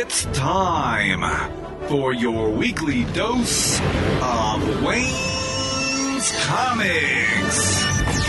It's time for your weekly dose of Wayne's Comics.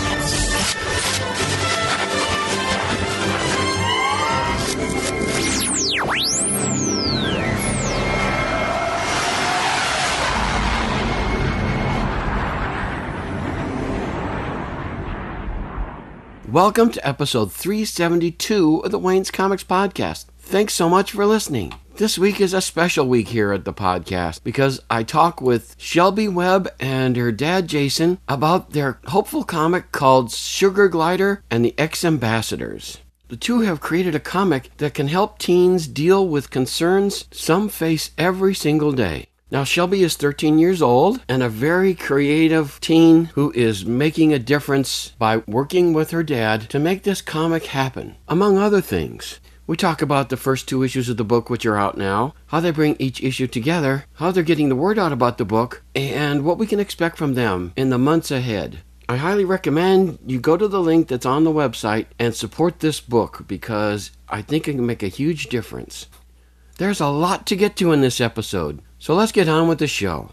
Welcome to episode 372 of the Wayne's Comics Podcast. Thanks so much for listening. This week is a special week here at the podcast because I talk with Shelby Webb and her dad Jason about their hopeful comic called Sugar Glider and the Ex-Ambassadors. The two have created a comic that can help teens deal with concerns some face every single day. Now, Shelby is 13 years old and a very creative teen who is making a difference by working with her dad to make this comic happen, among other things. We talk about the first two issues of the book, which are out now, how they bring each issue together, how they're getting the word out about the book, and what we can expect from them in the months ahead. I highly recommend you go to the link that's on the website and support this book because I think it can make a huge difference. There's a lot to get to in this episode, so let's get on with the show.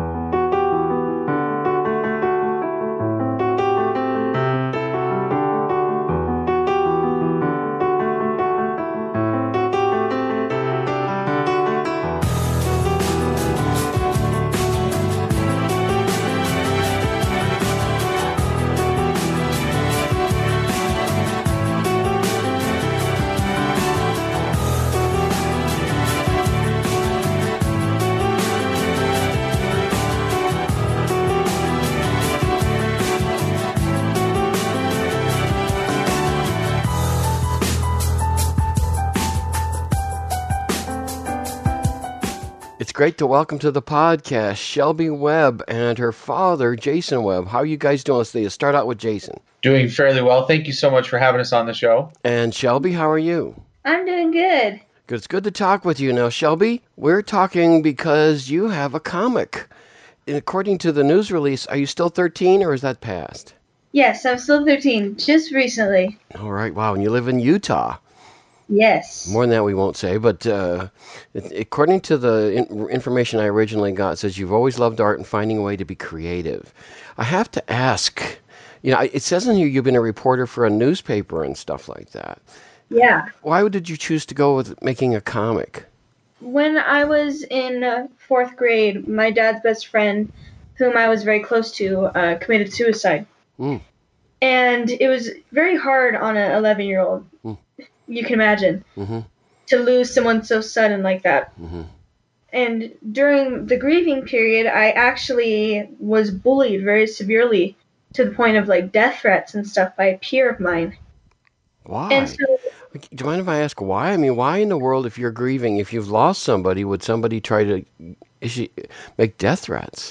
It's great to welcome to the podcast Shelby Webb and her father, Jason Webb. How are you guys doing? Let's start out with Jason. Doing fairly well. Thank you so much for having us on the show. And Shelby, how are you? I'm doing good. It's good to talk with you. Now, Shelby, we're talking because you have a comic. And according to the news release, are you still 13 or is that past? Yes, I'm still 13, just recently. All right, wow, and you live in Utah. Yes. More than that we won't say, but according to the information I originally got, it says you've always loved art and finding a way to be creative. I have to ask, it says in here you've been a reporter for a newspaper and stuff like that. Yeah. Why did you choose to go with making a comic? When I was in fourth grade, my dad's best friend, whom I was very close to, committed suicide. Mm. And it was very hard on an 11-year-old. Mm. You can imagine, to lose someone so sudden like that. Mm-hmm. And during the grieving period, I actually was bullied very severely to the point of like death threats and stuff by a peer of mine. Why? And so, do you mind if I ask why? I mean, why in the world, if you're grieving, if you've lost somebody, would somebody try to make death threats?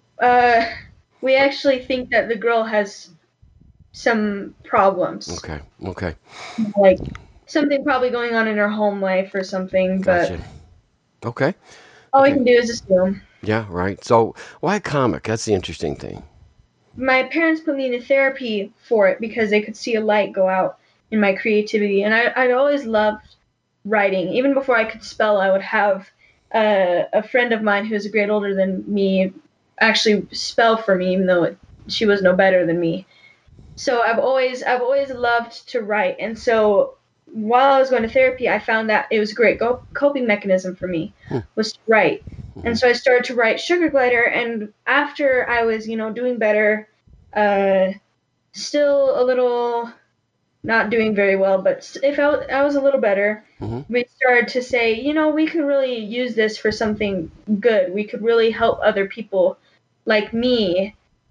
We actually think that the girl has some problems. Okay. Like something probably going on in her home life or something, Gotcha. But okay. All we can do is assume. Yeah, right. So why a comic? That's the interesting thing. My parents put me into therapy for it because they could see a light go out in my creativity, and I'd always loved writing. Even before I could spell, I would have a friend of mine who's a grade older than me actually spell for me, even though she was no better than me. So I've always loved to write, and so while I was going to therapy, I found that it was a great coping mechanism for me, was to write. And so I started to write Sugar Glider, and after I was, doing better, still a little not doing very well, but if I was a little better, we started to say, we could really use this for something good. We could really help other people like me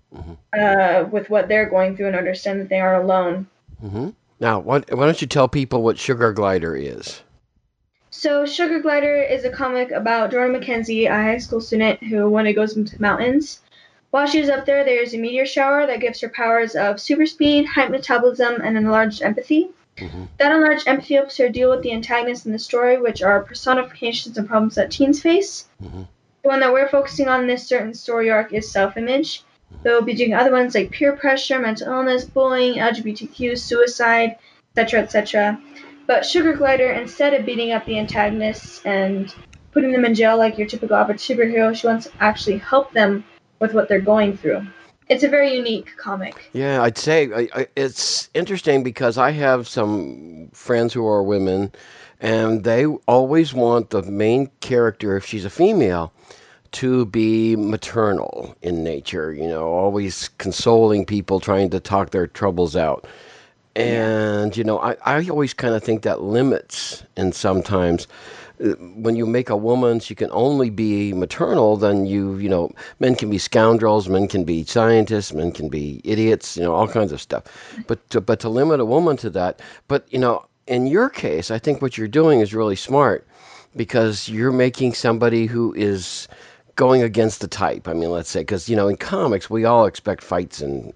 with what they're going through and understand that they aren't alone. Mm-hmm. Now, why don't you tell people what Sugar Glider is? So Sugar Glider is a comic about Jordan McKenzie, a high school student who, when it goes into the mountains, while she's up there, there's a meteor shower that gives her powers of super speed, high metabolism, and enlarged empathy. That enlarged empathy helps her deal with the antagonists in the story, which are personifications and problems that teens face. The one that we're focusing on in this certain story arc is self-image. We'll be doing other ones like peer pressure, mental illness, bullying, LGBTQ, suicide, etc., etc. But Sugar Glider, instead of beating up the antagonists and putting them in jail like your typical average superhero, she wants to actually help them with what they're going through. It's a very unique comic. Yeah, I'd say it's interesting because I have some friends who are women, and they always want the main character, if she's a female, to be maternal in nature, always consoling people, trying to talk their troubles out. And, I always kind of think that limits, and sometimes when you make a woman, she can only be maternal, then men can be scoundrels, men can be scientists, men can be idiots, all kinds of stuff. But to limit a woman to that, but, in your case, I think what you're doing is really smart because you're making somebody who is going against the type. I mean, let's say, because, in comics, we all expect fights and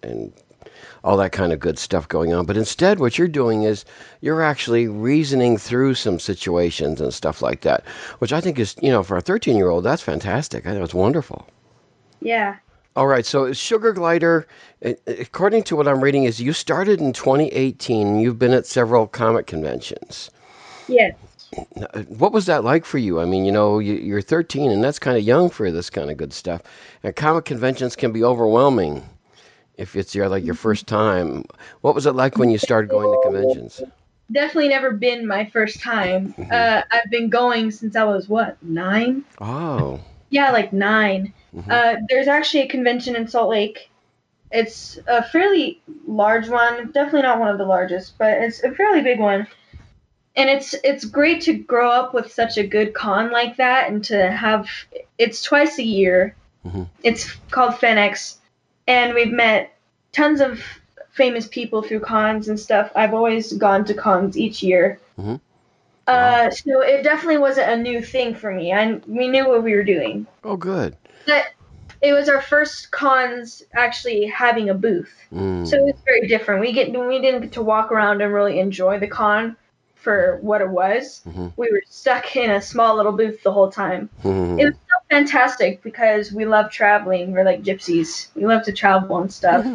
all that kind of good stuff going on. But instead, what you're doing is you're actually reasoning through some situations and stuff like that, which I think is, for a 13-year-old, that's fantastic. I think it's wonderful. Yeah. All right. So Sugar Glider, according to what I'm reading, is you started in 2018 and you've been at several comic conventions. Yes. What was that like for you? I mean, you're 13 and that's kind of young for this kind of good stuff. And comic conventions can be overwhelming. If it's your first time, what was it like when you started going to conventions? Definitely never been my first time. I've been going since I was 9? Oh. Yeah, 9. There's actually a convention in Salt Lake. It's a fairly large one. Definitely not one of the largest, but it's a fairly big one. And it's great to grow up with such a good con like that, and to have it's twice a year. It's called FanX. And we've met tons of famous people through cons and stuff. I've always gone to cons each year. Wow. So it definitely wasn't a new thing for me. We knew what we were doing. Oh, good. But it was our first cons actually having a booth. So it was very different. We didn't get to walk around and really enjoy the con for what it was. We were stuck in a small little booth the whole time. It was so fantastic because we love traveling. We're like gypsies. We love to travel and stuff.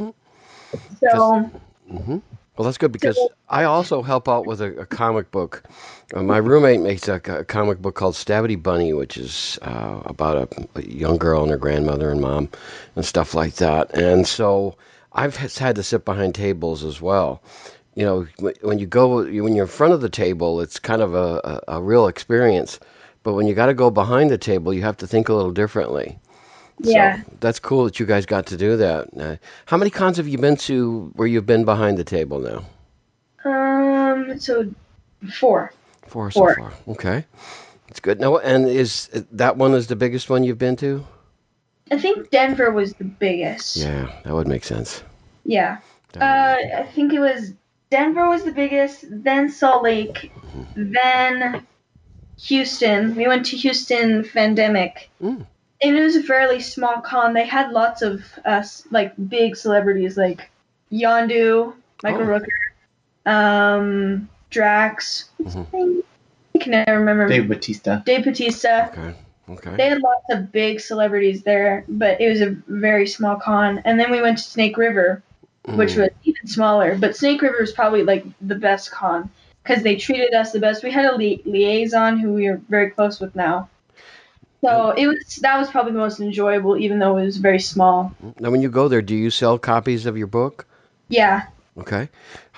So. Well, that's good because I also help out with a comic book. My roommate makes a comic book called Stabity Bunny, which is about a young girl and her grandmother and mom and stuff like that. And so I've had to sit behind tables as well. When you're in front of the table, it's kind of a real experience. But when you got to go behind the table, you have to think a little differently. Yeah. So that's cool that you guys got to do that. How many cons have you been to where you've been behind the table now? So 4. 4 so far. Okay. That's good. Now, and is that one is the biggest one you've been to? I think Denver was the biggest. Yeah, that would make sense. Yeah. I think it was Denver was the biggest, then Salt Lake, then Houston. We went to Houston Fandemic. And it was a fairly small con. They had lots of big celebrities like Yondu, Michael Rooker, Drax. I can never remember. Dave Bautista. Okay. They had lots of big celebrities there, but it was a very small con. And then we went to Snake River, which was even smaller. But Snake River is probably the best con because they treated us the best. We had a liaison who we are very close with now. So that was probably the most enjoyable, even though it was very small. Now, when you go there, do you sell copies of your book? Yeah. Okay.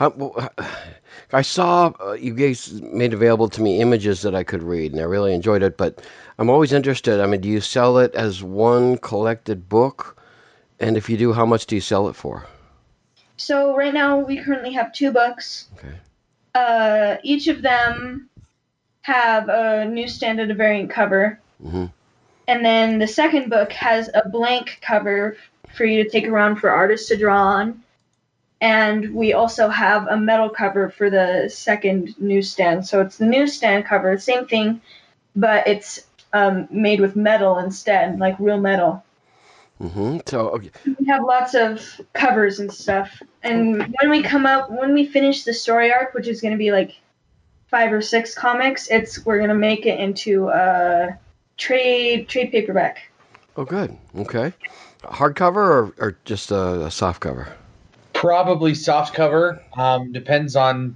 I saw you guys made available to me images that I could read, and I really enjoyed it. But I'm always interested. I mean, do you sell it as one collected book? And if you do, how much do you sell it for? So right now we currently have 2 books. Okay. Each of them have a newsstand and a variant cover. And then the second book has a blank cover for you to take around for artists to draw on. And we also have a metal cover for the second newsstand. So it's the newsstand cover, same thing, but it's made with metal instead, like real metal. So okay. We have lots of covers and stuff. And when we finish the story arc, which is going to be 5 or 6 comics, we're going to make it into a trade paperback. Oh, good. Okay. Hardcover or just a soft cover? Probably soft cover. Depends on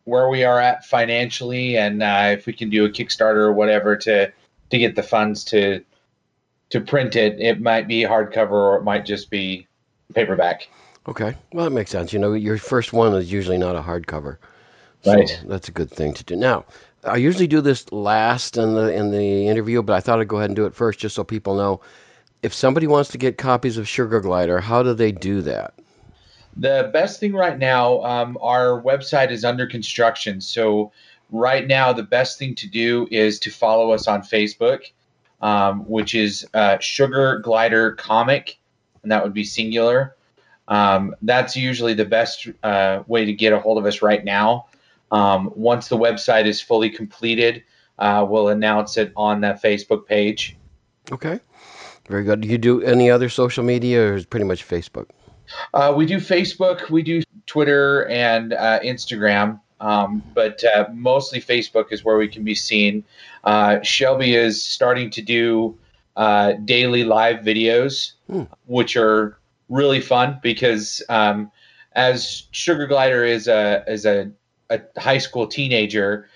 where we are at financially, and if we can do a Kickstarter or whatever to get the funds to print it. It might be hardcover or it might just be paperback. Okay. Well, that makes sense. Your first one is usually not a hardcover. So Right. that's a good thing to do. Now, I usually do this last in the interview, but I thought I'd go ahead and do it first just so people know. If somebody wants to get copies of Sugar Glider, how do they do that? The best thing right now, our website is under construction. So right now, the best thing to do is to follow us on Facebook, which is Sugar Glider Comic, and that would be singular. That's usually the best way to get a hold of us right now. Once the website is fully completed, we'll announce it on that Facebook page. Okay. Very good. Do you do any other social media, or is it pretty much Facebook? We do Facebook, we do Twitter and Instagram, but mostly Facebook is where we can be seen. Shelby is starting to do daily live videos, which are really fun because as Sugar Glider is a high school teenager,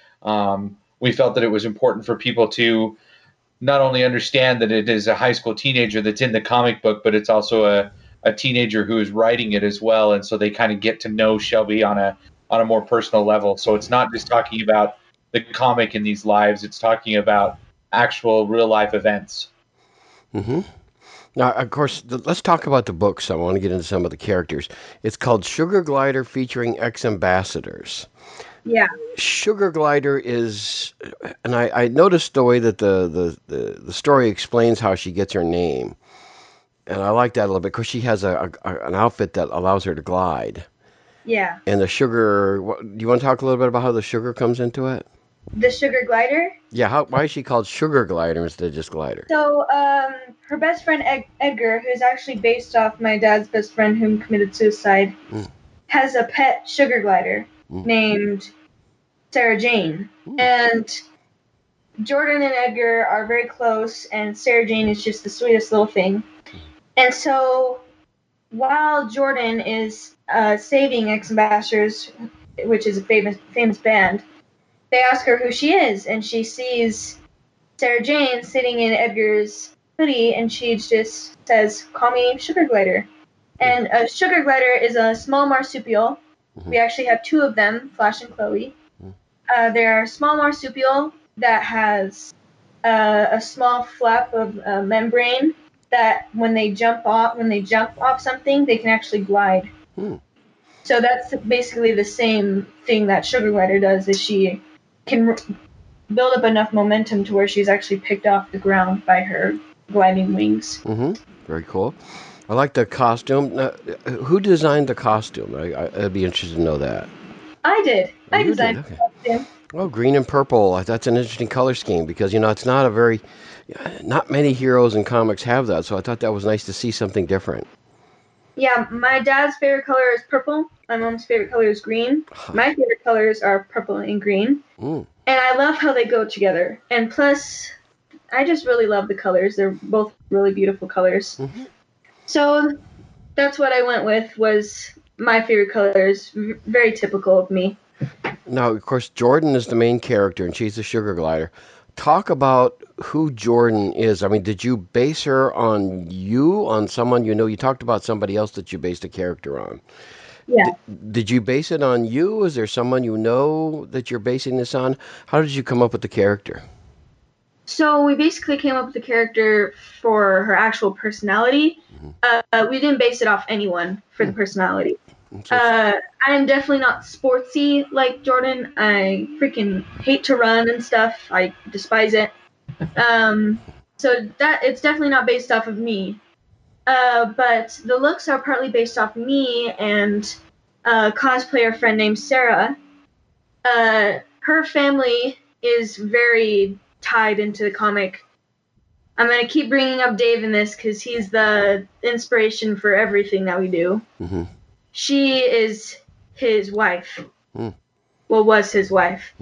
we felt that it was important for people to not only understand that it is a high school teenager that's in the comic book, but it's also a teenager who is writing it as well, and so they kind of get to know Shelby on a more personal level. So it's not just talking about the comic in these lives; it's talking about actual real life events. Mm-hmm. Now, of course, let's talk about the books. I want to get into some of the characters. It's called Sugar Glider featuring ex-ambassadors. Yeah. Sugar Glider is, and I noticed the way that the story explains how she gets her name. And I like that a little bit because she has an outfit that allows her to glide. Yeah. And the sugar, do you want to talk a little bit about how the sugar comes into it? The Sugar Glider. Yeah, why is she called Sugar Glider instead of just Glider? So, her best friend Edgar, who's actually based off my dad's best friend who committed suicide, has a pet sugar glider named Sarah Jane. And Jordan and Edgar are very close, and Sarah Jane is just the sweetest little thing. And so, while Jordan is saving Ex-Ambassadors, which is a famous band, they ask her who she is, and she sees Sarah Jane sitting in Edgar's hoodie, and she just says, "Call me Sugar Glider." And a Sugar Glider is a small marsupial. We actually have two of them, Flash and Chloe. They're a small marsupial that has a small flap of membrane that when they jump off something, they can actually glide. So that's basically the same thing that Sugar Glider does, is she can build up enough momentum to where she's actually picked off the ground by her gliding wings. Very cool. I like the costume. Now, who designed the costume? I'd be interested to know that. I did. I You designed did, okay. the costume. Oh, green and purple. That's an interesting color scheme because, it's not many heroes in comics have that. So I thought that was nice to see something different. Yeah, my dad's favorite color is purple. My mom's favorite color is green. My favorite colors are purple and green. And I love how they go together. And plus, I just really love the colors. They're both really beautiful colors. So that's what I went with, was my favorite colors. Very typical of me. Now, of course, Jordan is the main character, and she's the Sugar Glider. Talk about who Jordan is. I mean, did you base her on someone you know? You talked about somebody else that you based a character on. Yeah. Did you base it on you? Is there someone you know that you're basing this on? How did you come up with the character? So we basically came up with the character for her actual personality. We didn't base it off anyone for the personality. I am definitely not sportsy like Jordan. I freaking hate to run and stuff. I despise it. So that it's definitely not based off of me. But the looks are partly based off me and a cosplayer friend named Sarah. Her family is very tied into the comic. I'm going to keep bringing up Dave in this because he's the inspiration for everything that we do. She is his wife. Well, was his wife.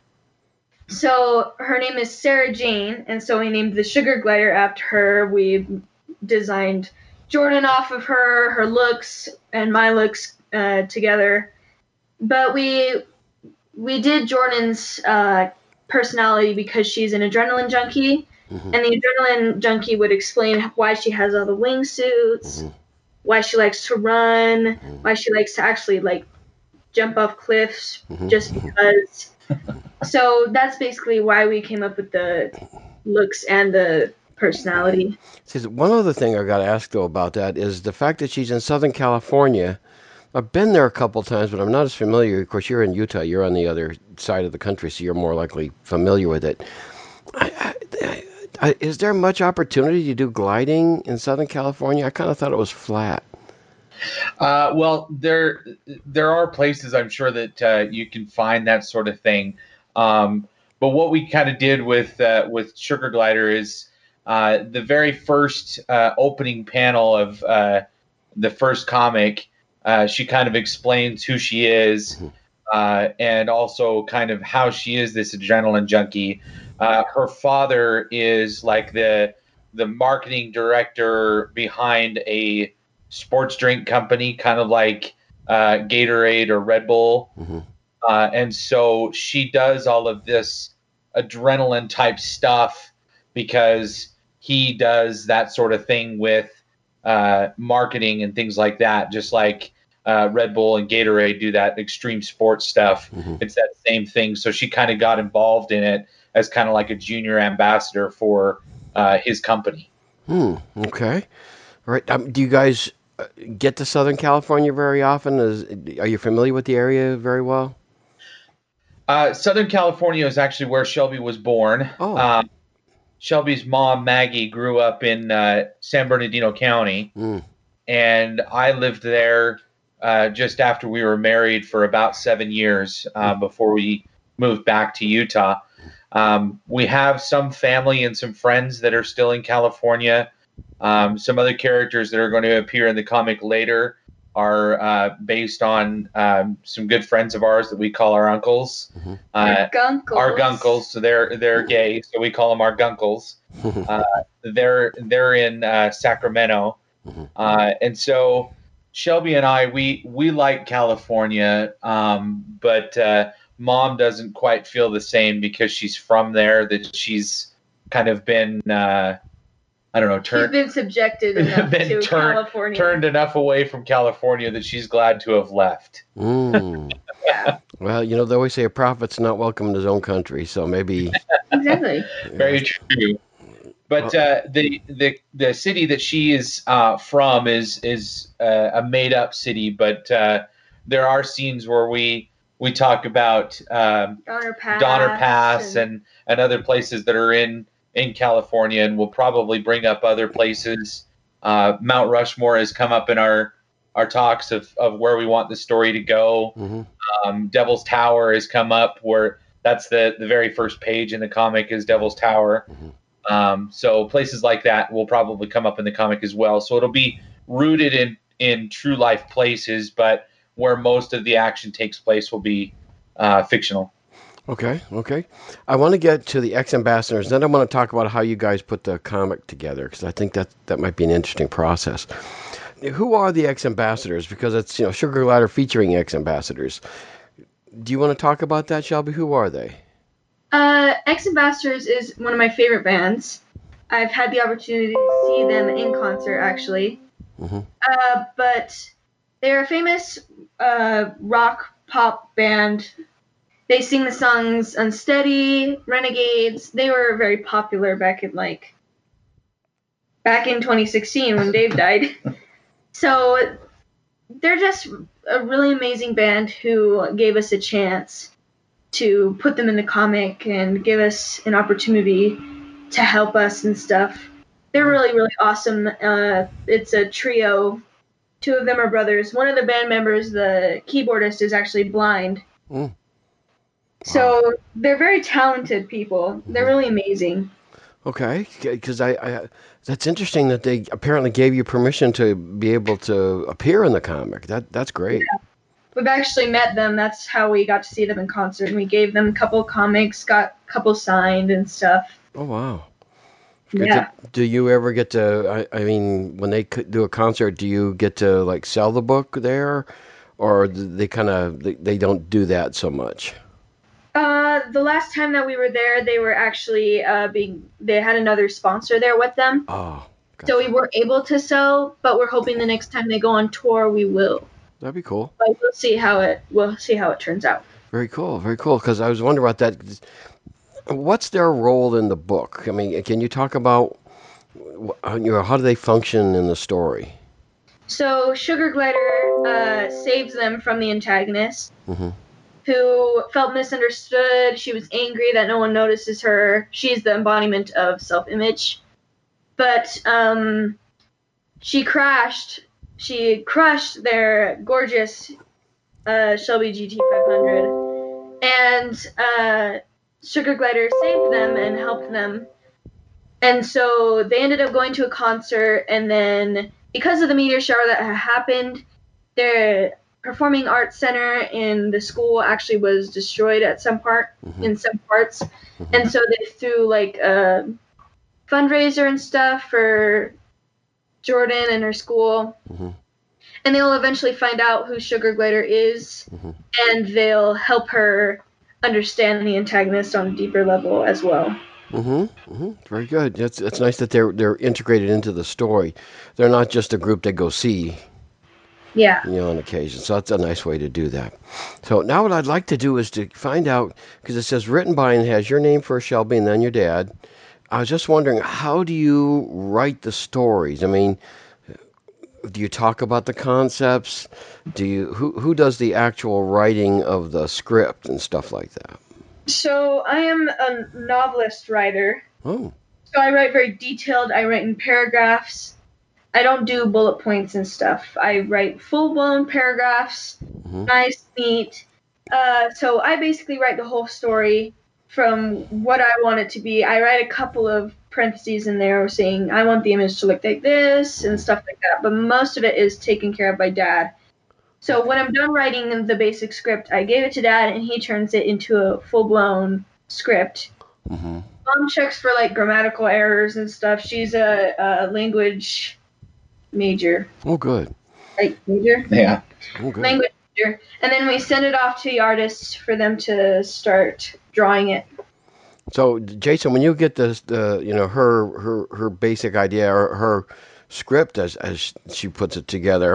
So her name is Sarah Jane, and so we named the Sugar Glider after her. We designed Jordan off of her looks, and my looks together. But we we did Jordan's personality because she's an adrenaline junkie, and the adrenaline junkie would explain why she has all the wingsuits, why she likes to run, why she likes to actually like jump off cliffs just because. So that's basically why we came up with the looks and the personality. See, one other thing I got to ask though about that is the fact that she's in Southern California. I've been there a couple times, but I'm not as familiar. Of course, you're in Utah. You're on the other side of the country, so you're more likely familiar with it. Is there much opportunity to do gliding in Southern California? I kind of thought it was flat. Well, there are places I'm sure that you can find that sort of thing. But what we kind of did with Sugar Glider is the very first opening panel of the first comic. She kind of explains who she is, and also kind of how she is this adrenaline junkie. Her father is like the marketing director behind a sports drink company, kind of like Gatorade or Red Bull. And so she does all of this adrenaline type stuff because he does that sort of thing with marketing and things like that, just like Red Bull and Gatorade do that extreme sports stuff. It's that same thing. So she kind of got involved in it as kind of like a junior ambassador for his company. Okay. All right. Do you guys get to Southern California very often? Are you familiar with the area very well? Southern California is actually where Shelby was born. Oh. Shelby's mom, Maggie, grew up in San Bernardino County, and I lived there just after we were married for about 7 years before we moved back to Utah. We have some family and some friends that are still in California. Some other characters that are going to appear in the comic later are based on some good friends of ours that we call our uncles. Our gunkles. So they're gay, so we call them our gunkles. They're in Sacramento, and so Shelby and I we like California, but Mom doesn't quite feel the same because she's from there. That she's kind of been. She's been subjected enough to California. Turned enough away from California that she's glad to have left. Yeah. Well, they always say a prophet's not welcome in his own country, so maybe. Exactly. Very true. But the city that she is from is a made up city, but there are scenes where we talk about Donner Pass and other places that are in California, and we'll probably bring up other places. Mount Rushmore has come up in our talks of where we want the story to go. Devil's Tower has come up, where that's the very first page in the comic is Devil's Tower. So places like that will probably come up in the comic as well. So it'll be rooted in true life places, but where most of the action takes place will be fictional. Okay. I want to get to the ex-ambassadors. Then I want to talk about how you guys put the comic together, because I think that might be an interesting process. Who are the ex-ambassadors? Because it's Sugar Glider featuring ex-ambassadors. Do you want to talk about that, Shelby? Who are they? Ex-Ambassadors is one of my favorite bands. I've had the opportunity to see them in concert, actually. But they're a famous rock pop band. They sing the songs Unsteady, Renegades. They were very popular back in 2016 when Dave died. So they're just a really amazing band who gave us a chance to put them in the comic and give us an opportunity to help us and stuff. They're really, really awesome. It's a trio. 2 of them are brothers. One of the band members, the keyboardist, is actually blind. So they're very talented people. They're really amazing. Okay, because I that's interesting that they apparently gave you permission to be able to appear in the comic. That's great. Yeah. We've actually met them. That's how we got to see them in concert. And we gave them a couple comics, got a couple signed and stuff. Oh, wow. Yeah. Do you ever get to, I mean, when they do a concert, do you get to sell the book there? Or they kind of, they don't do that so much? The last time that we were there, they were actually they had another sponsor there with them. Oh, gotcha. So we weren't able to sell, but we're hoping the next time they go on tour, we will. That'd be cool. But we'll see how it turns out. Very cool. Very cool. Because I was wondering about that. What's their role in the book? I mean, can you talk about how do they function in the story? So Sugar Glider saves them from the antagonist, Mm-hmm. who felt misunderstood. She was angry that no one notices her. She's the embodiment of self-image. But she crushed their gorgeous Shelby GT500, and Sugar Glider saved them and helped them. And so they ended up going to a concert, and then because of the meteor shower that had happened, their performing arts center in the school actually was destroyed at some part, Mm-hmm. in some parts. Mm-hmm. And so they threw like a fundraiser and stuff for Jordan and her school. Mm-hmm. And they'll eventually find out who Sugar Glider is, Mm-hmm. and they'll help her understand the antagonist on a deeper level as well. Mm-hmm. Mm-hmm. Very good. It's nice that they're integrated into the story. They're not just a group that go see, Yeah. on occasion. So that's a nice way to do that. So now what I'd like to do is to find out, because it says written by and has your name first, Shelby, and then your dad. I was just wondering, how do you write the stories? I mean, do you talk about the concepts? Who does the actual writing of the script and stuff like that? So I am a novelist writer. Oh. So I write very detailed. I write in paragraphs. I don't do bullet points and stuff. I write full-blown paragraphs, Mm-hmm. nice, neat. So I basically write the whole story from what I want it to be. I write a couple of parentheses in there saying I want the image to look like this and stuff like that. But most of it is taken care of by Dad. So when I'm done writing the basic script, I gave it to Dad, and he turns it into a full-blown script. Mm-hmm. Mom checks for like grammatical errors and stuff. She's a language major. Oh, good. Like major? Yeah. Oh, good. Language major. And then we send it off to the artists for them to start drawing it. So, Jason, when you get this, her basic idea or her script as she puts it together,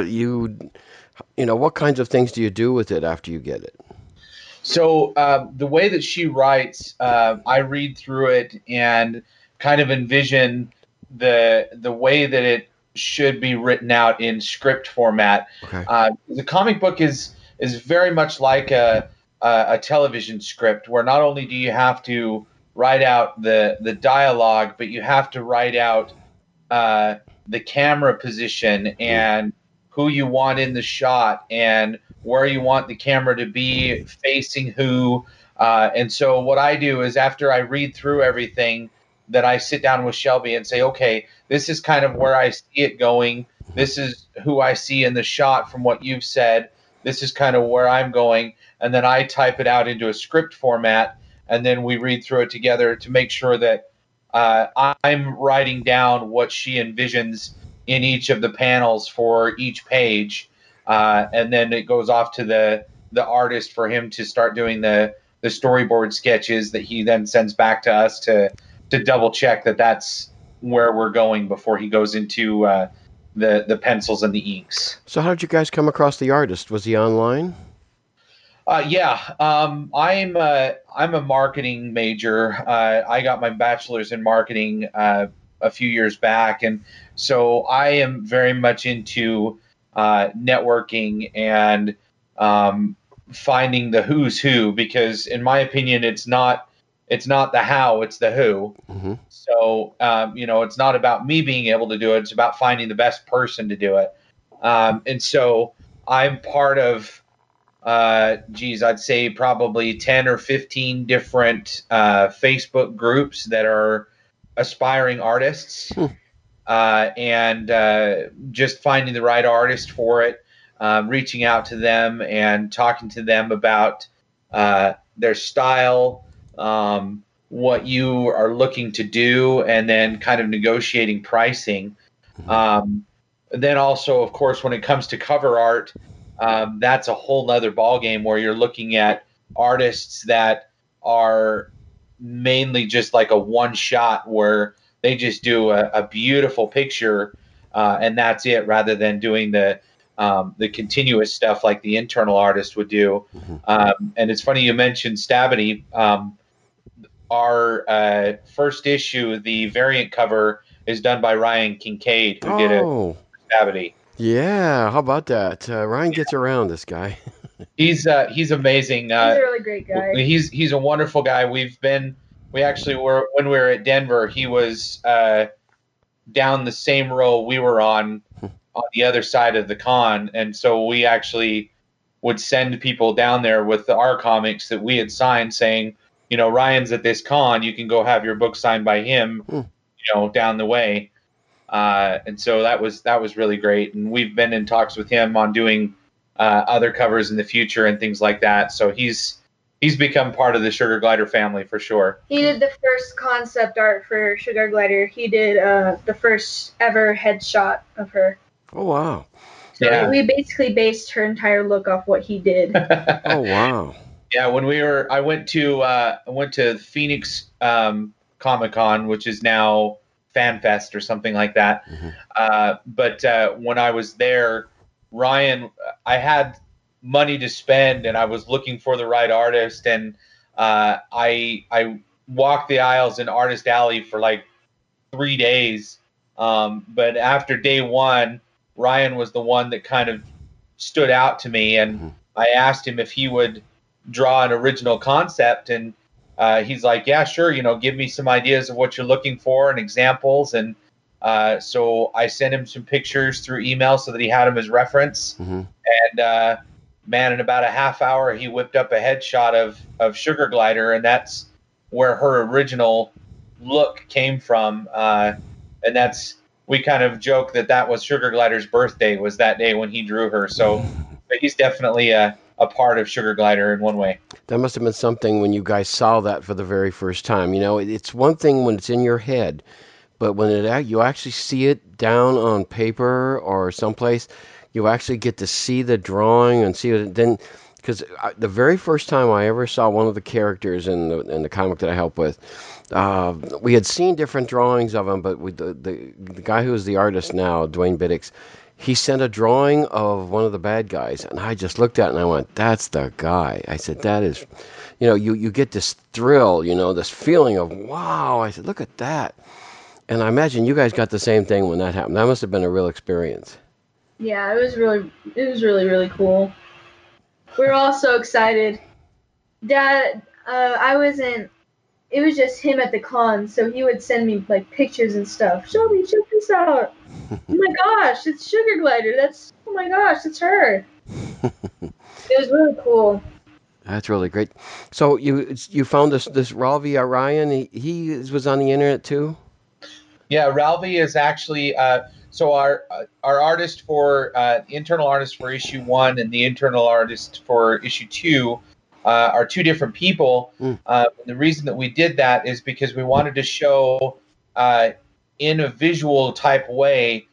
what kinds of things do you do with it after you get it? So the way that she writes, I read through it and kind of envision the way that it should be written out in script format. Okay. The comic book is very much like a television script, where not only do you have to write out the dialogue, but you have to write out the camera position and who you want in the shot and where you want the camera to be facing who. And so what I do is, after I read through everything, that I sit down with Shelby and say, okay, this is kind of where I see it going. This is who I see in the shot from what you've said. This is kind of where I'm going. And then I type it out into a script format, and then we read through it together to make sure that I'm writing down what she envisions in each of the panels for each page. And then it goes off to the artist for him to start doing the storyboard sketches that he then sends back to us to double check that that's where we're going before he goes into the pencils and the inks. So, how did you guys come across the artist? Was he online? Yeah, I'm a marketing major. I got my bachelor's in marketing a few years back, and so I am very much into networking and finding the who's who, because in my opinion, it's not the how, it's the who. Mm-hmm. So it's not about me being able to do it; it's about finding the best person to do it. And so I'm part of I'd say probably 10 or 15 different Facebook groups that are aspiring artists, and just finding the right artist for it, reaching out to them and talking to them about their style, what you are looking to do, and then kind of negotiating pricing. Then also, of course, when it comes to cover art, that's a whole nother ballgame, where you're looking at artists that are mainly just like a one shot where they just do a beautiful picture and that's it, rather than doing the continuous stuff like the internal artist would do. And it's funny you mentioned Stabity. Our first issue, the variant cover, is done by Ryan Kincaid, who did it for Stabity. Yeah, how about that? Ryan gets around, this guy. He's amazing. He's a really great guy. He's a wonderful guy. We actually were, when we were at Denver, he was down the same row we were on the other side of the con, and so we actually would send people down there with our comics that we had signed, saying, you know, Ryan's at this con, you can go have your book signed by him, you know, down the way. And so that was really great, and we've been in talks with him on doing other covers in the future and things like that. So he's become part of the Sugar Glider family for sure. He did the first concept art for Sugar Glider. He did the first ever headshot of her. Oh, wow. So Yeah. we basically based her entire look off what he did. Oh, wow. Yeah, when I went to Phoenix Comic-Con, which is now FanFest or something like that. But when I was there, Ryan, I had money to spend and I was looking for the right artist, and I walked the aisles in Artist Alley for like 3 days. But after day one, Ryan was the one that kind of stood out to me, and I asked him if he would draw an original concept, and he's like, yeah, sure, you know, give me some ideas of what you're looking for and examples. And so I sent him some pictures through email so that he had them as reference. And man, in about a half hour, he whipped up a headshot of Sugar Glider, and that's where her original look came from. And we kind of joke that was Sugar Glider's birthday, was that day when he drew her. So but he's definitely a part of Sugar Glider in one way. That must have been something when you guys saw that for the very first time. You know, it's one thing when it's in your head, but when you actually see it down on paper or someplace, you actually get to see the drawing and see it. Then, because the very first time I ever saw one of the characters in the comic that I helped with, we had seen different drawings of him, but the guy who is the artist now, Dwayne Biddix, he sent a drawing of one of the bad guys, and I just looked at it and I went, that's the guy. I said, that is, you know, you get this thrill, you know, this feeling of, wow. I said, look at that. And I imagine you guys got the same thing when that happened. That must have been a real experience. Yeah, it was really, really cool. We were all so excited. Dad, it was just him at the con, so he would send me like pictures and stuff. Shelby, check this out. Oh my gosh, it's Sugar Glider. Oh my gosh, it's her. It was really cool. That's really great. So you found this Ralvi Ryan. He was on the internet too. Yeah, Ralvi is actually so our artist for internal artist for issue 1 and the internal artist for issue 2 are two different people. The reason that we did that is because we wanted to show in a visual type way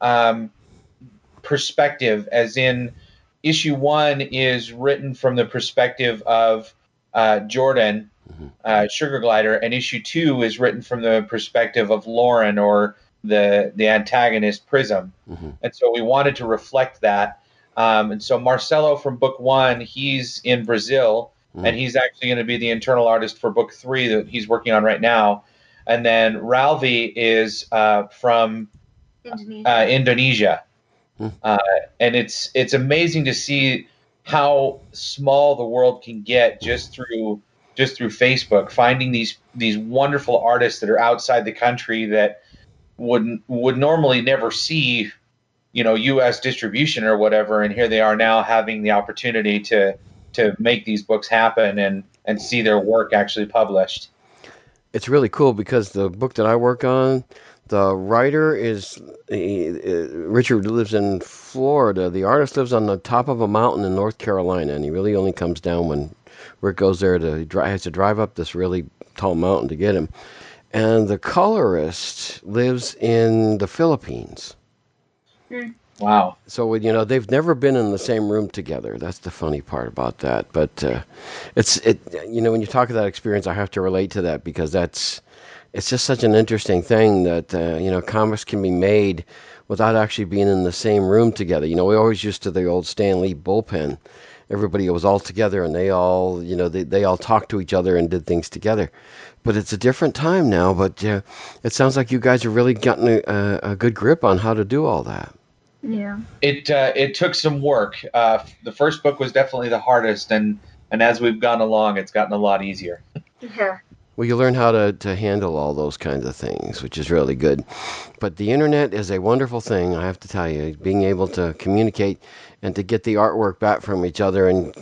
perspective, as in issue 1 is written from the perspective of Jordan, Sugar Glider, and issue 2 is written from the perspective of Lauren, or the antagonist, Prism. And so we wanted to reflect that. And so Marcelo from book 1, he's in Brazil, and he's actually going to be the internal artist for book 3 that he's working on right now. And then Ralvi is from Indonesia. And it's amazing to see how small the world can get just through Facebook, finding these wonderful artists that are outside the country that would normally never see, you know, U.S. distribution or whatever, and here they are now having the opportunity to make these books happen and see their work actually published. It's really cool because the book that I work on, the writer is Richard lives in Florida. The artist lives on the top of a mountain in North Carolina, and he really only comes down when Rick goes there has to drive up this really tall mountain to get him. And the colorist lives in the Philippines. Wow. So they've never been in the same room together. That's the funny part about that. But when you talk of that experience, I have to relate to that because it's just such an interesting thing that comics can be made without actually being in the same room together. We always used to the old Stan Lee bullpen. Everybody was all together and they all they all talked to each other and did things together. But it's a different time now. But it sounds like you guys have really gotten a good grip on how to do all that. Yeah. It took some work. The first book was definitely the hardest, and as we've gone along, it's gotten a lot easier. Yeah. Well, you learn how to handle all those kinds of things, which is really good. But the internet is a wonderful thing, I have to tell you. Being able to communicate and to get the artwork back from each other, and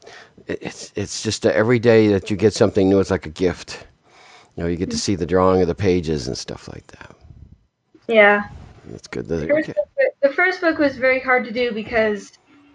it's just every day that you get something new, it's like a gift. You get to see the drawing of the pages and stuff like that. Yeah. It's good. The first book was very hard to do because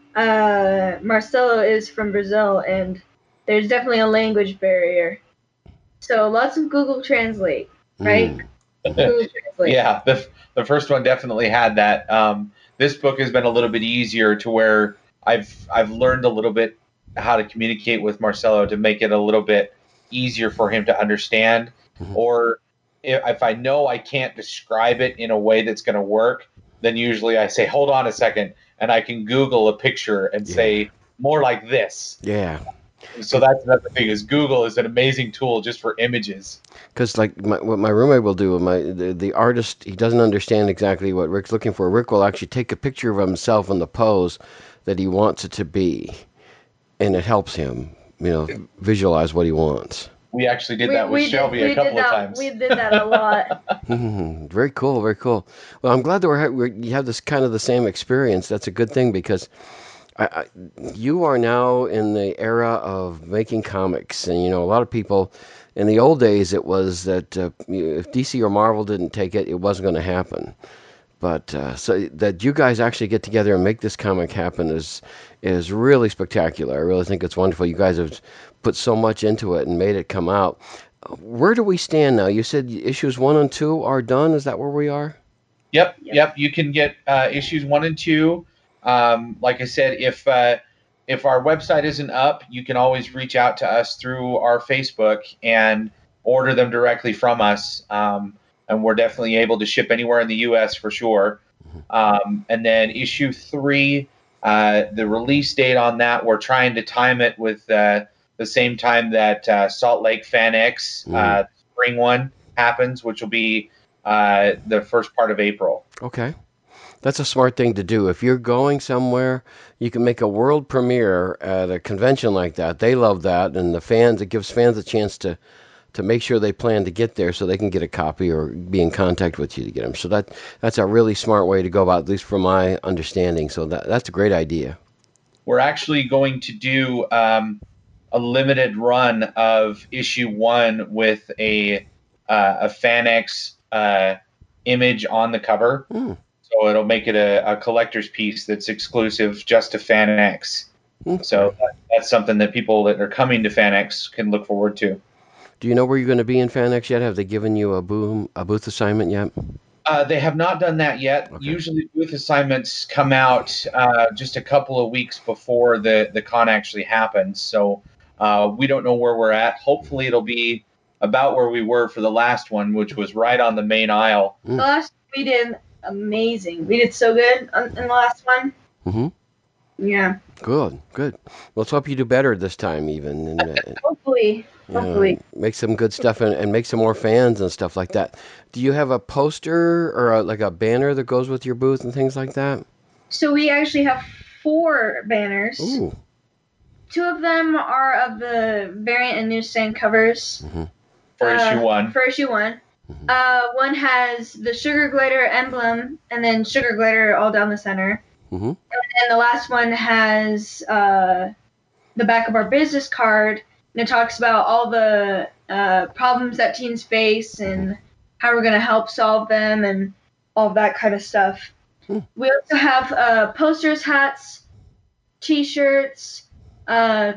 Marcelo is from Brazil and there's definitely a language barrier. So lots of Google Translate, right? Google Translate. Yeah, the first one definitely had that. This book has been a little bit easier to where I've learned a little bit how to communicate with Marcelo to make it a little bit easier for him to understand. Or if I know I can't describe it in a way that's going to work, then usually I say, hold on a second, and I can Google a picture and say more like this. Yeah. So that's another thing is Google is an amazing tool just for images. Because what my roommate will do, the artist, he doesn't understand exactly what Rick's looking for. Rick will actually take a picture of himself in the pose that he wants it to be, and it helps him, visualize what he wants. We actually did that with Shelby a couple of times. We did that a lot. Very cool, very cool. Well, I'm glad that you have this kind of the same experience. That's a good thing because you are now in the era of making comics, and a lot of people in the old days it was that if DC or Marvel didn't take it, it wasn't going to happen. But so that you guys actually get together and make this comic happen is really spectacular. I really think it's wonderful. You guys have put so much into it and made it come out. Where do we stand now? You said issues 1 and 2 are done. Is that where we are? Yep. You can get issues 1 and 2. Like I said, if our website isn't up, you can always reach out to us through our Facebook and order them directly from us. And we're definitely able to ship anywhere in the U.S. for sure. And then issue 3, the release date on that, we're trying to time it with the same time that Salt Lake Fan X spring one happens, which will be the first part of April. Okay. That's a smart thing to do. If you're going somewhere, you can make a world premiere at a convention like that. They love that, and it gives fans a chance to make sure they plan to get there so they can get a copy or be in contact with you to get them. So that's a really smart way to go about, at least from my understanding. So that's a great idea. We're actually going to do a limited run of issue 1 with a FanX image on the cover. So it'll make it a collector's piece that's exclusive just to FanX. So that's something that people that are coming to FanX can look forward to. Do you know where you're going to be in FanX yet? Have they given you a booth assignment yet? They have not done that yet. Okay. Usually booth assignments come out just a couple of weeks before the con actually happens. So we don't know where we're at. Hopefully it'll be about where we were for the last one, which was right on the main aisle. The last we did amazing. We did so good in the last one. Mm-hmm. Yeah. Good. Let's hope you do better this time even. And, Hopefully. Make some good stuff and make some more fans and stuff like that. Do you have a poster or like a banner that goes with your booth and things like that? So we actually have 4 banners. Ooh. 2 of them are of the variant and newsstand covers. Mm-hmm. For issue 1. For issue 1. Mm-hmm. One has the Sugar Glider emblem and then Sugar Glider all down the center. Mm-hmm. And then the last one has the back of our business card, and it talks about all the problems that teens face and how we're going to help solve them and all that kind of stuff. We also have posters, hats, T-shirts,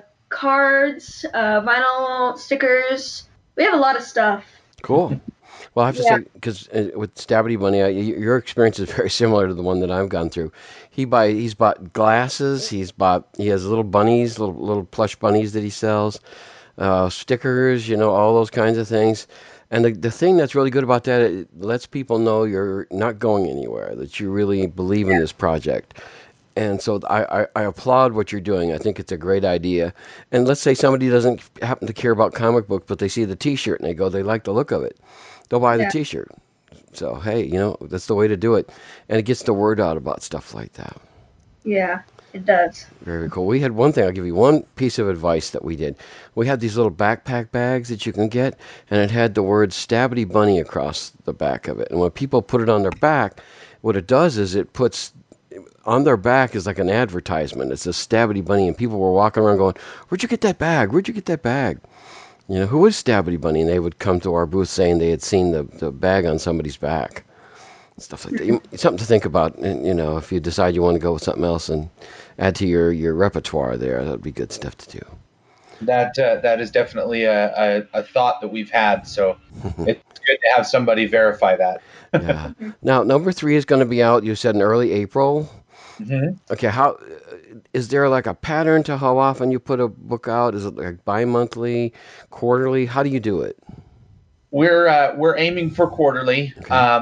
cards, vinyl stickers. We have a lot of stuff. Cool. Well, I have to say, because with Stabby Bunny, your experience is very similar to the one that I've gone through. He's bought glasses. He has little bunnies, little plush bunnies that he sells, stickers, all those kinds of things. And the thing that's really good about that, it lets people know you're not going anywhere, that you really believe in this project. And so I applaud what you're doing. I think it's a great idea. And let's say somebody doesn't happen to care about comic books, but they see the T-shirt and they like the look of it. They'll buy the T-shirt. So, hey, that's the way to do it. And it gets the word out about stuff like that. Yeah, it does. Very cool. We had one thing. I'll give you one piece of advice that we did. We had these little backpack bags that you can get, and it had the word Stabby Bunny across the back of it. And when people put it on their back, what it does is it puts on their back is like an advertisement. It's a Stabby Bunny, and people were walking around going, "Where'd you get that bag? Where'd you get that bag?" Who is Stabby Bunny? And they would come to our booth saying they had seen the bag on somebody's back. Stuff like that. Something to think about, if you decide you want to go with something else and add to your repertoire there, that would be good stuff to do. That is definitely a thought that we've had, so it's good to have somebody verify that. Yeah. Now, number 3 is going to be out, you said, in early April. Mm-hmm. Okay, how is there like a pattern to how often you put a book out? Is it like bi-monthly, quarterly? How do you do it? We're aiming for quarterly. Okay.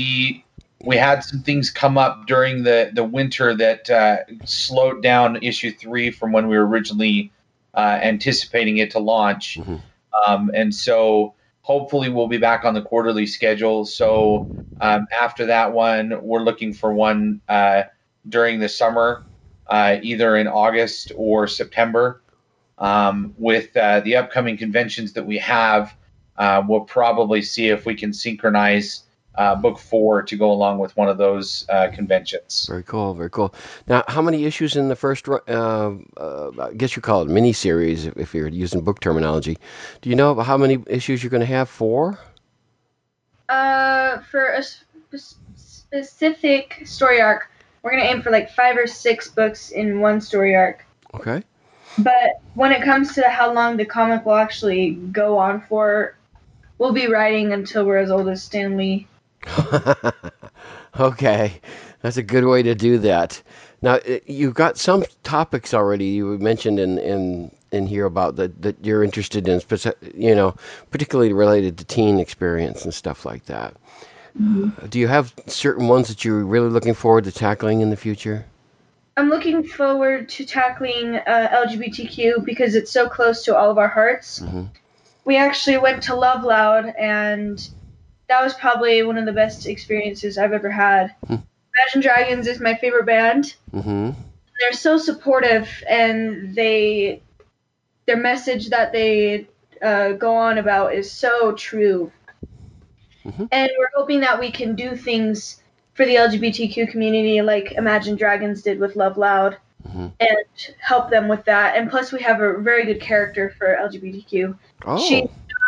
We had some things come up during the winter that slowed down issue 3 from when we were originally anticipating it to launch. Mm-hmm. And so hopefully we'll be back on the quarterly schedule. So after that one, we're looking for one during the summer, either in August or September. With the upcoming conventions that we have, we'll probably see if we can synchronize book 4 to go along with one of those conventions. Very cool, very cool. Now, how many issues in the first, I guess you call it mini-series if you're using book terminology. Do you know how many issues you're going to have? 4? For a specific story arc, we're going to aim for like 5 or 6 books in one story arc. Okay. But when it comes to how long the comic will actually go on for, we'll be writing until we're as old as Stan Lee. Okay, that's a good way to do that. Now, you've got some topics already you mentioned in here about that you're interested in, particularly related to teen experience and stuff like that. Mm-hmm. Do you have certain ones that you're really looking forward to tackling in the future? I'm looking forward to tackling LGBTQ because it's so close to all of our hearts. Mm-hmm. We actually went to Love Loud, and that was probably one of the best experiences I've ever had. Mm-hmm. Imagine Dragons is my favorite band. Mm-hmm. They're so supportive, and their message that they go on about is so true. Mm-hmm. And we're hoping that we can do things for the LGBTQ community like Imagine Dragons did with Love Loud, mm-hmm. and help them with that. And plus we have a very good character for LGBTQ. Oh.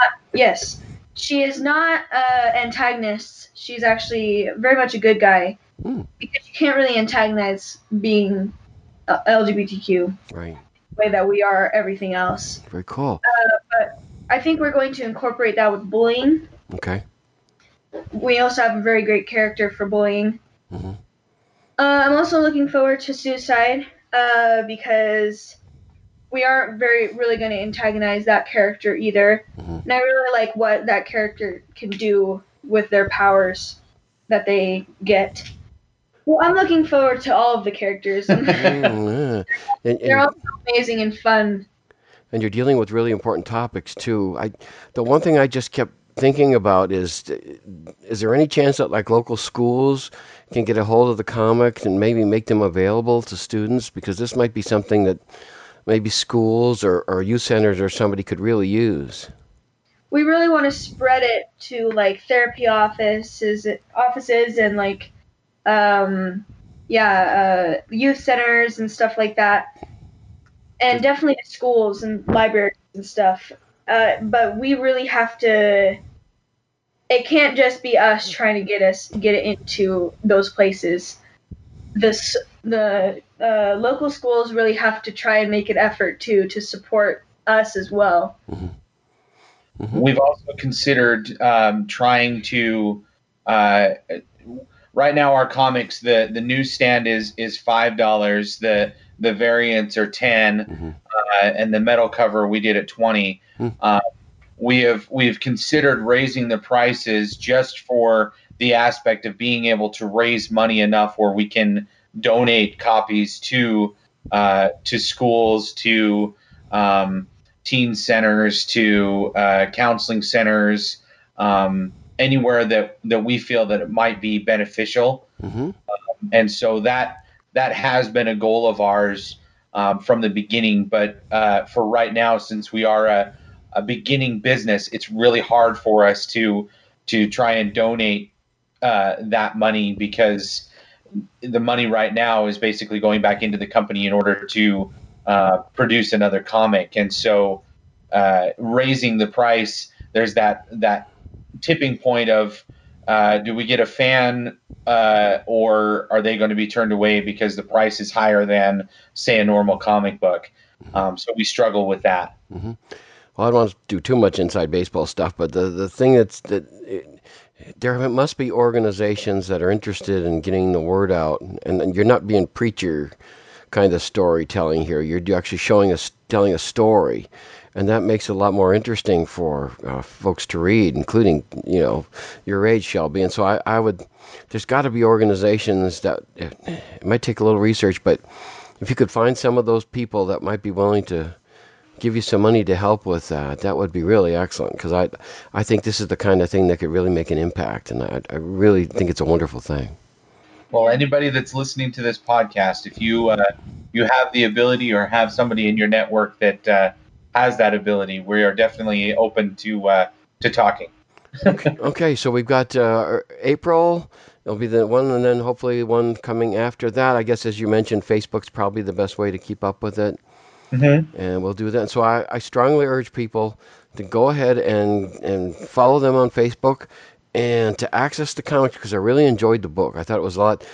She is not antagonist. She's actually very much a good guy. Mm. Because you can't really antagonize being LGBTQ. Right. The way that we are everything else. Very cool. But I think we're going to incorporate that with bullying. Okay. We also have a very great character for bullying. Mm-hmm. I'm also looking forward to Suicide because we aren't really going to antagonize that character either. Mm-hmm. And I really like what that character can do with their powers that they get. Well, I'm looking forward to all of the characters. They're all amazing and fun. And you're dealing with really important topics, too. The one thing I just kept thinking about is there any chance that like local schools can get a hold of the comics and maybe make them available to students? Because this might be something that maybe schools or youth centers or somebody could really use. We really want to spread it to like therapy offices and like youth centers and stuff like that, and definitely to schools and libraries and stuff. But we really have to. It can't just be us trying to get it into those places. The local schools really have to try and make an effort to support us as well. Mm-hmm. We've also considered trying to. Right now, our comics, the newsstand is $5. The variants are 10, and the metal cover we did at 20. We've considered raising the prices just for the aspect of being able to raise money enough where we can donate copies to schools, to teen centers, to counseling centers, anywhere that we feel that it might be beneficial. And so that has been a goal of ours from the beginning. But for right now, since we are a beginning business, it's really hard for us to try and donate that money, because the money right now is basically going back into the company in order to produce another comic. And so raising the price, there's that tipping point of do we get a fan or are they going to be turned away because the price is higher than, say, a normal comic book? So we struggle with that. Well, I don't want to do too much inside baseball stuff, but the thing there must be organizations that are interested in getting the word out, and you're not being preacher kind of storytelling here. You're actually telling a story, and that makes it a lot more interesting for folks to read, including your age, Shelby. And so I would. There's got to be organizations that it might take a little research, but if you could find some of those people that might be willing to give you some money to help with that, that would be really excellent, because I think this is the kind of thing that could really make an impact, and I really think it's a wonderful thing. Well, anybody that's listening to this podcast, if you have the ability or have somebody in your network that has that ability, we are definitely open to talking. Okay, so we've got April. It'll be the one, and then hopefully one coming after that. I guess, as you mentioned, Facebook's probably the best way to keep up with it. And we'll do that. And so I strongly urge people to go ahead and follow them on Facebook and to access the comics, because I really enjoyed the book. I thought it was a lot.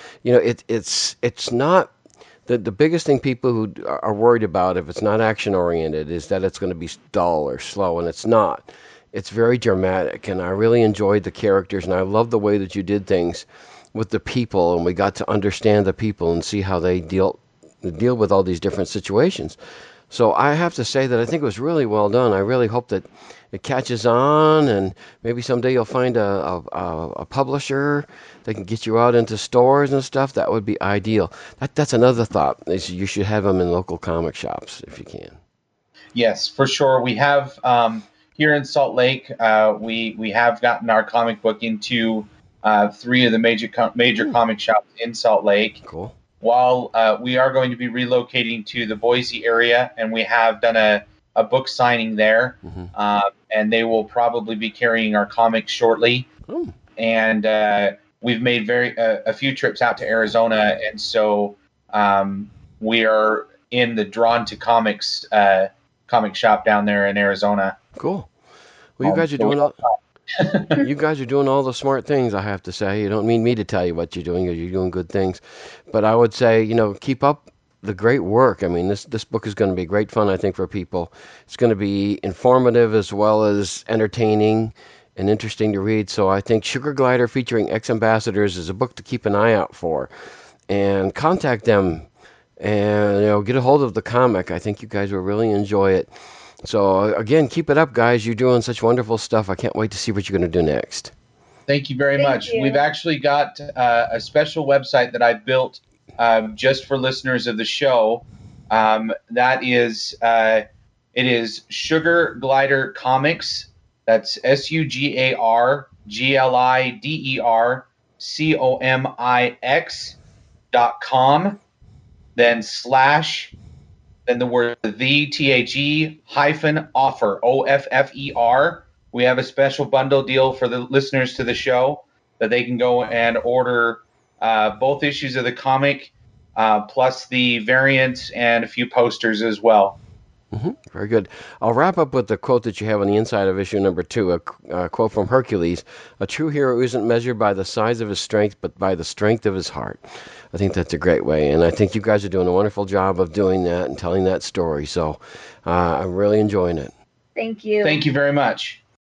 It's not the biggest thing people who are worried about, if it's not action oriented, is that it's going to be dull or slow, and it's not. It's very dramatic, and I really enjoyed the characters, and I love the way that you did things with the people, and we got to understand the people and see how they deal with all these different situations. So I have to say that I think it was really well done. I really hope that it catches on, and maybe someday you'll find a publisher that can get you out into stores and stuff. That would be ideal. That's another thought, is you should have them in local comic shops if you can. Yes, for sure. We have here in Salt Lake, we have gotten our comic book into 3 of the major comic shops in Salt Lake. Cool. While we are going to be relocating to the Boise area, and we have done a book signing there, and they will probably be carrying our comics shortly. And we've made a few trips out to Arizona, and so we are in the Drawn to Comics comic shop down there in Arizona. Cool. Well, you guys are doing you guys are doing all the smart things, I have to say. You don't need me to tell you what you're doing, because you're doing good things. But I would say, keep up the great work. I mean, this book is going to be great fun, I think, for people. It's going to be informative as well as entertaining and interesting to read. So I think Sugar Glider featuring Ex-Ambassadors is a book to keep an eye out for. And contact them and get a hold of the comic. I think you guys will really enjoy it. So, again, keep it up, guys. You're doing such wonderful stuff. I can't wait to see what you're going to do next. Thank you very much. You. We've actually got a special website that I built just for listeners of the show. That is, it is Sugar Glider Comics. That's SugarGliderComics.com. Then / then the word THE-offer, OFFER. We have a special bundle deal for the listeners to the show that they can go and order both issues of the comic, plus the variants and a few posters as well. Very good. I'll wrap up with the quote that you have on the inside of issue number 2, a quote from Hercules. A true hero isn't measured by the size of his strength, but by the strength of his heart. I think that's a great way, and I think you guys are doing a wonderful job of doing that and telling that story. So I'm really enjoying it. Thank you. Thank you very much.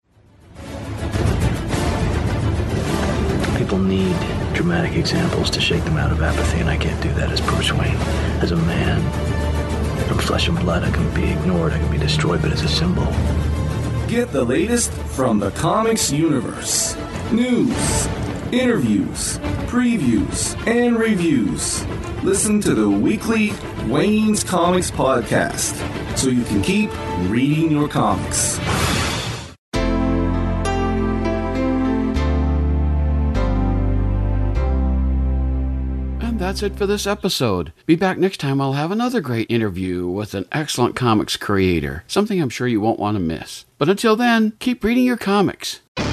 People need dramatic examples to shake them out of apathy, and I can't do that as Bruce Wayne. As a man, from flesh and blood, I can be ignored, I can be destroyed, but as a symbol. Get the latest from the comics universe. News, interviews, previews, and reviews. Listen to the weekly Wayne's Comics podcast so you can keep reading your comics. That's it for this episode. Be back next time. I'll have another great interview with an excellent comics creator, something I'm sure you won't want to miss. But until then, keep reading your comics.